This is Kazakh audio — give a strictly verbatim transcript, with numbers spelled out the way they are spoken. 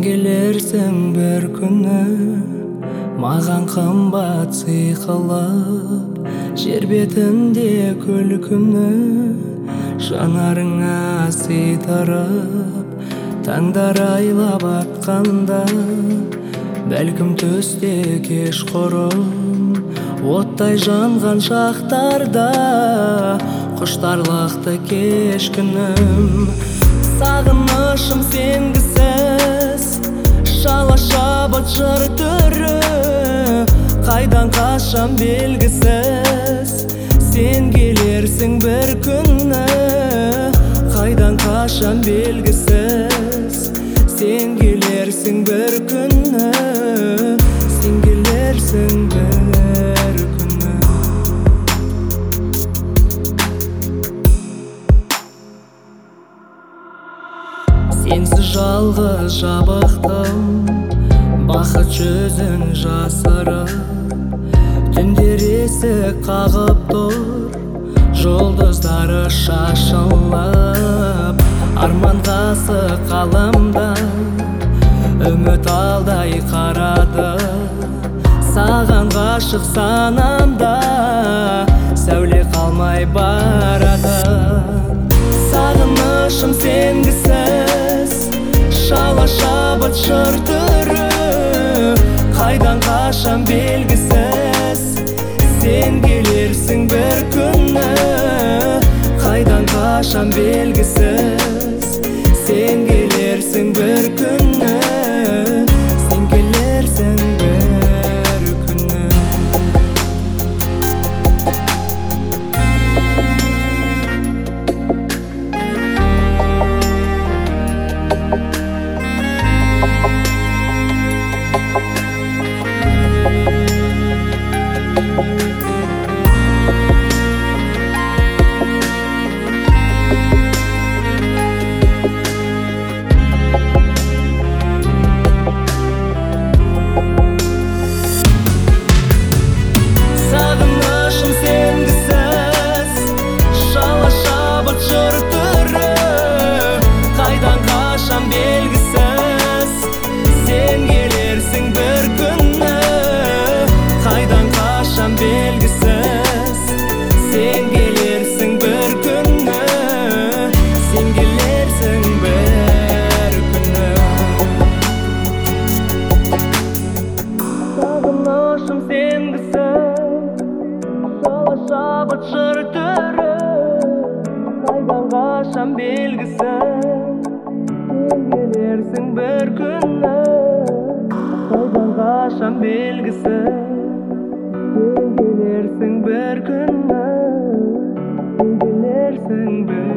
келерсің бір күні, маған қымбат сый қылып, жер бетінде күлкімні жанарыңа сыйдырып. Таңдар айлап атқанда, бәлкім түсте кешқұрым, оттай жанған шақтарда құштарлықты кешкінім. Сағынышым сенгісіз, шала шабыт жыр түрі, қайдан қашам белгісіз. Сен келерсің бір күні, қайдан қашам белгісіз. Сен келерсің бір күні, сен келерсің бір күні. Сенсіз жалғыз жабықтым, бақыт жүзін жасырып. Түндер есік қағып тұр, жұлдыздары шашылып. Арманғасы қаламда, үміт алдай қарады. Саған ғашық санамда, сәуле қалмай барады. Сағынышым сенгісіз, шала шабыт жыр түрі, қайдан қашам белгісіз. Сен келерсің бір күні, қайдан қашам белгісіз. Сен келерсің бір күні, сен келерсің бір күні. Белгісіз, сен келерсің бір күні, қайдан қашам белгісіз. Сен келерсің бір күні, сен келерсің бір күні. Сағынышым сенгісіз, шала шабыт жыр түрі, қайдан қашам белгісіз. Келерсің бір күні, қайдан қашам белгісіз. Сен келерсің бір күні, сен келерсің бір